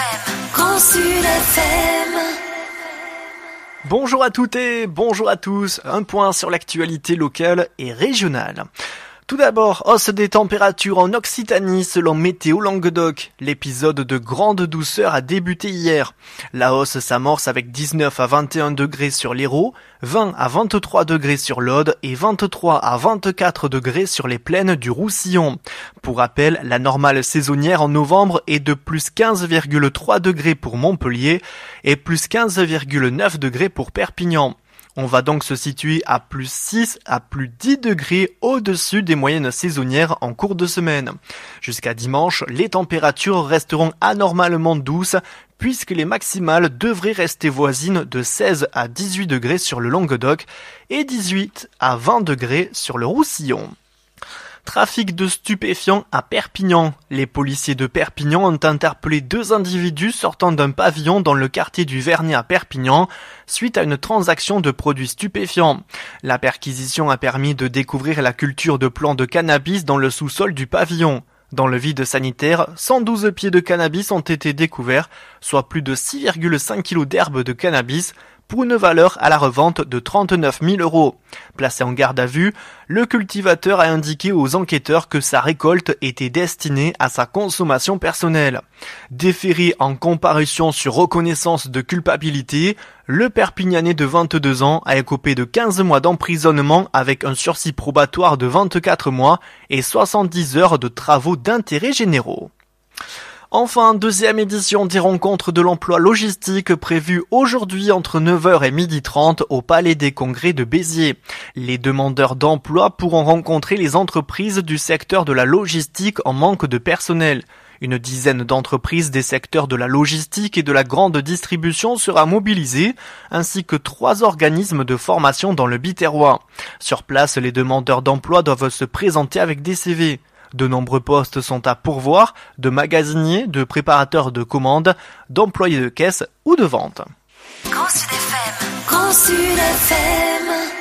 Grand Sud FM. Bonjour à toutes et bonjour à tous, un point sur l'actualité locale et régionale. Tout d'abord, hausse des températures en Occitanie selon Météo Languedoc. L'épisode de grande douceur a débuté hier. La hausse s'amorce avec 19 à 21 degrés sur l'Hérault, 20 à 23 degrés sur l'Aude et 23 à 24 degrés sur les plaines du Roussillon. Pour rappel, la normale saisonnière en novembre est de plus 15,3 degrés pour Montpellier et plus 15,9 degrés pour Perpignan. On va donc se situer à plus 6 à plus 10 degrés au-dessus des moyennes saisonnières en cours de semaine. Jusqu'à dimanche, les températures resteront anormalement douces puisque les maximales devraient rester voisines de 16 à 18 degrés sur le Languedoc et 18 à 20 degrés sur le Roussillon. Trafic de stupéfiants à Perpignan. Les policiers de Perpignan ont interpellé 2 individus sortant d'un pavillon dans le quartier du Vernet à Perpignan suite à une transaction de produits stupéfiants. La perquisition a permis de découvrir la culture de plants de cannabis dans le sous-sol du pavillon. Dans le vide sanitaire, 112 pieds de cannabis ont été découverts, soit plus de 6,5 kg d'herbe de cannabis, pour une valeur à la revente de 39 000 €. Placé en garde à vue, le cultivateur a indiqué aux enquêteurs que sa récolte était destinée à sa consommation personnelle. Déféré en comparution sur reconnaissance de culpabilité, le Perpignanais de 22 ans a écopé de 15 mois d'emprisonnement avec un sursis probatoire de 24 mois et 70 heures de travaux d'intérêt généraux. Enfin, deuxième édition des rencontres de l'emploi logistique prévue aujourd'hui entre 9h et 12h30 au Palais des Congrès de Béziers. Les demandeurs d'emploi pourront rencontrer les entreprises du secteur de la logistique en manque de personnel. Une dizaine d'entreprises des secteurs de la logistique et de la grande distribution sera mobilisée, ainsi que 3 organismes de formation dans le Biterrois. Sur place, les demandeurs d'emploi doivent se présenter avec des CV. De nombreux postes sont à pourvoir, de magasiniers, de préparateurs de commandes, d'employés de caisse ou de vente. Grand Sud FM. Grand Sud FM.